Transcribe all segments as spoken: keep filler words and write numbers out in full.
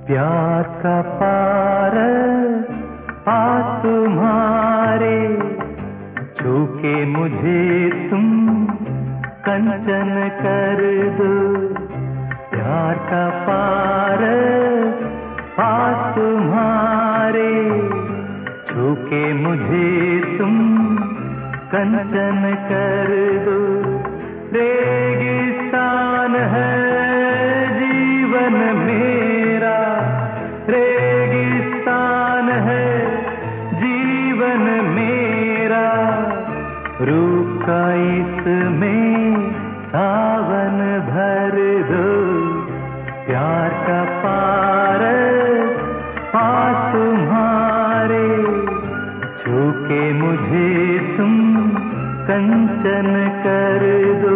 प्यार का पारस आ तुम्हारे, छू के मुझे तुम कंचन कर दो। प्यार का पारस आ तुम्हारे, छू के मुझे तुम कंचन कर दो। रेगिस्तान है जीवन मेरा, रेगिस्तान है जीवन मेरा, रूप का इसमें सावन भर दो। प्यार का पारस आ तुम्हारे, छू के मुझे तुम कंचन कर दो।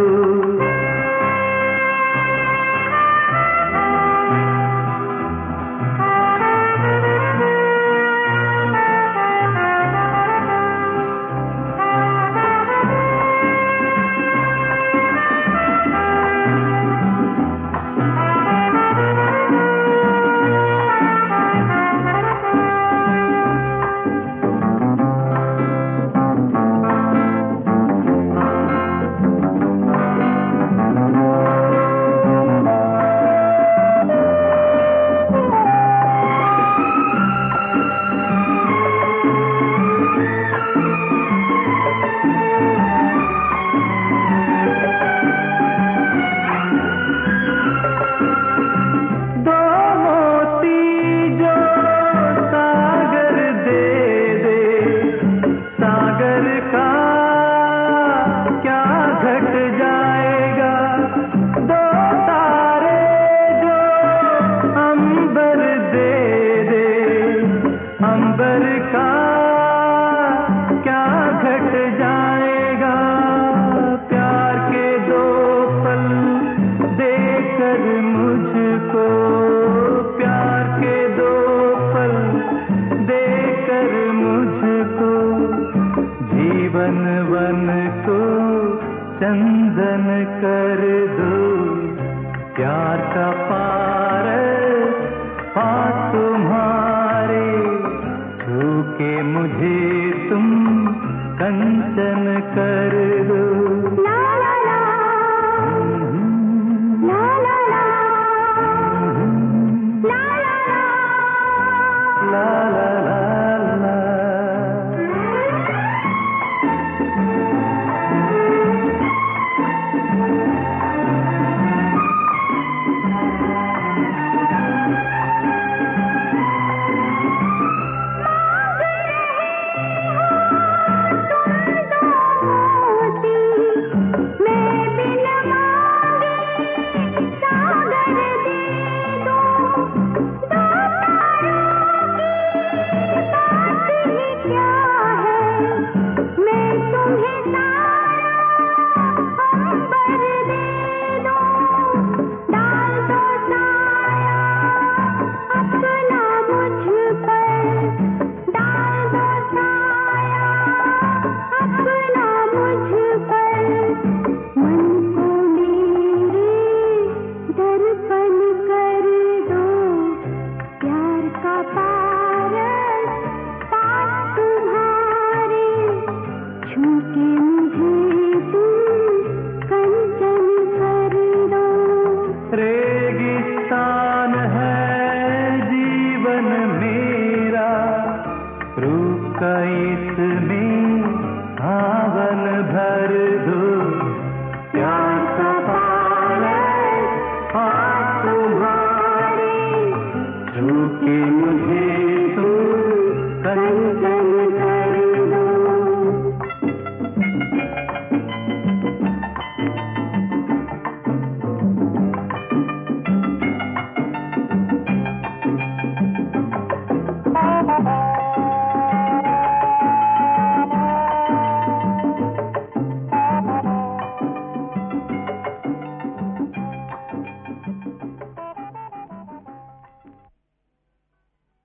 अंबर का क्या घट जाएगा, प्यार के दो पल देकर मुझको, प्यार के दो पल देकर मुझको, जीवन वन को चंदन कर दो। प्यार का पारस आ तुम्हारे, छू के मुझे तुम कंचन कर दो।